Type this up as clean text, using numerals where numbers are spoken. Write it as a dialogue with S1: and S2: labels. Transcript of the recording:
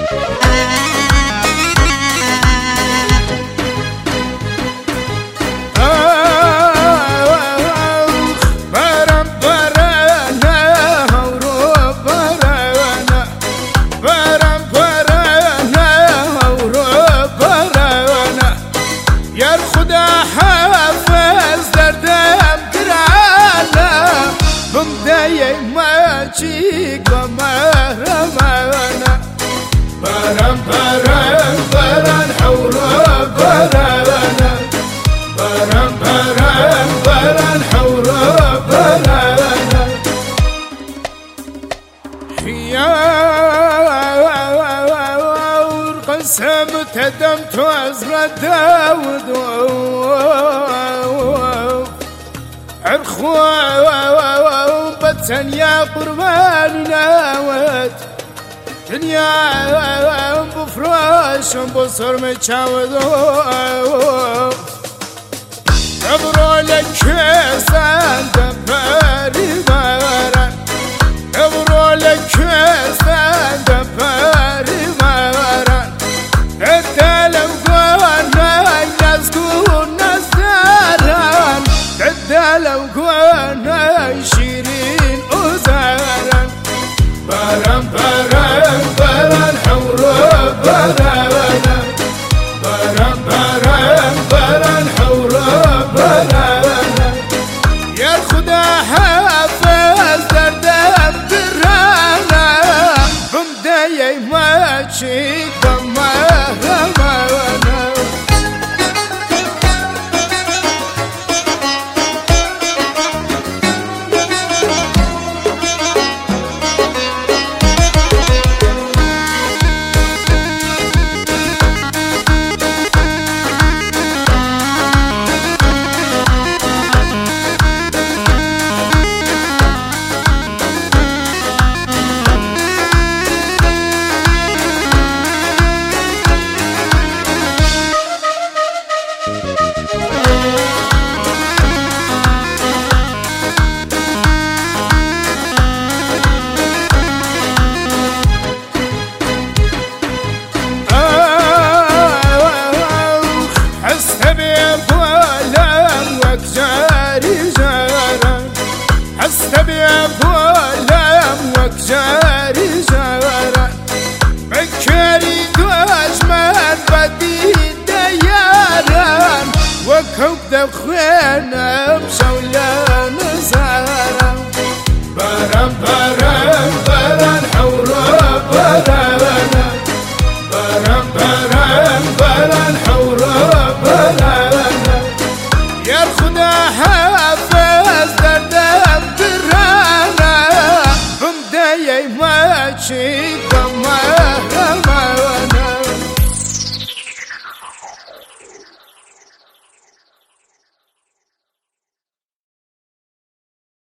S1: چیک و مهرمانه برم برم برن حورا برانه برم برم برن حورا برانه خيار قسم تدمت أزرى داود عرخوا بتن يا قربان ناوت دنيا بفراش بصر متشاود عبروا لك كيسان دباري مارا عبروا لك كيسان دباري مارا عدالم قوانا يسكون نساران عدالم قوانا شيرين أزاران برم برم برن حورا برانا برم برم برن حورا برانا يا خدا حافظ دردم برانا بمدايا ما تشيك بمهرمانا حستبي بولم وكجاري جارا بكاري دوش من بدي دياران وكوك دخوينا بشولان زارا برم برم برن حورا برانا برم برم برن حورا برانا يا خدا حافظ دردم برانا بمدايا ما تشيك